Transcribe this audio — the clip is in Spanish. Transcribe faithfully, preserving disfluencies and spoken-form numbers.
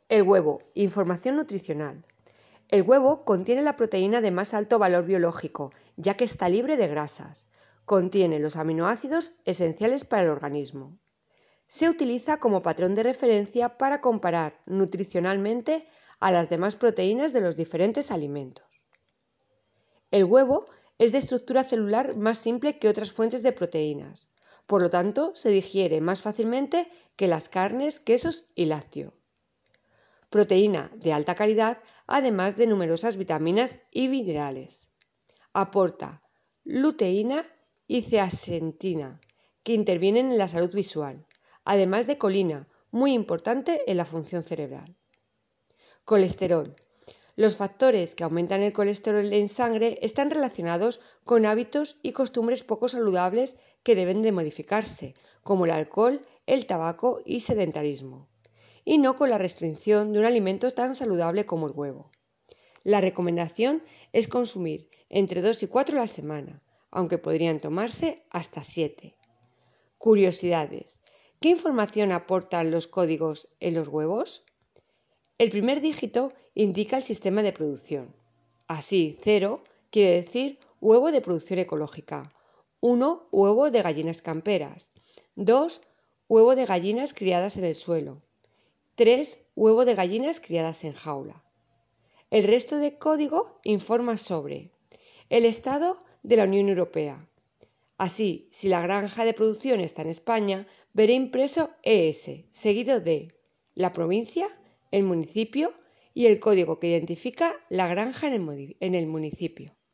El huevo, información nutricional. El huevo contiene la proteína de más alto valor biológico, ya que está libre de grasas. Contiene los aminoácidos esenciales para el organismo. Se utiliza como patrón de referencia para comparar nutricionalmente a las demás proteínas de los diferentes alimentos. El huevo es de estructura celular más simple que otras fuentes de proteínas, por lo tanto se digiere más fácilmente que las carnes, quesos y lácteos. Proteína de alta calidad, además de numerosas vitaminas y minerales. Aporta luteína y zeaxantina, que intervienen en la salud visual, además de colina, muy importante en la función cerebral. Colesterol. Los factores que aumentan el colesterol en sangre están relacionados con hábitos y costumbres poco saludables que deben de modificarse, como el alcohol, el tabaco y sedentarismo, y no con la restricción de un alimento tan saludable como el huevo. La recomendación es consumir entre dos y cuatro a la semana, aunque podrían tomarse hasta siete. Curiosidades. ¿Qué información aportan los códigos en los huevos? El primer dígito indica el sistema de producción. Así, cero quiere decir huevo de producción ecológica. uno, huevo de gallinas camperas. dos, huevo de gallinas criadas en el suelo. tres, huevo de gallinas criadas en jaula. El resto del código informa sobre el estado de la Unión Europea. Así, si la granja de producción está en España, veré impreso E S, seguido de la provincia, el municipio y el código que identifica la granja en el municipio.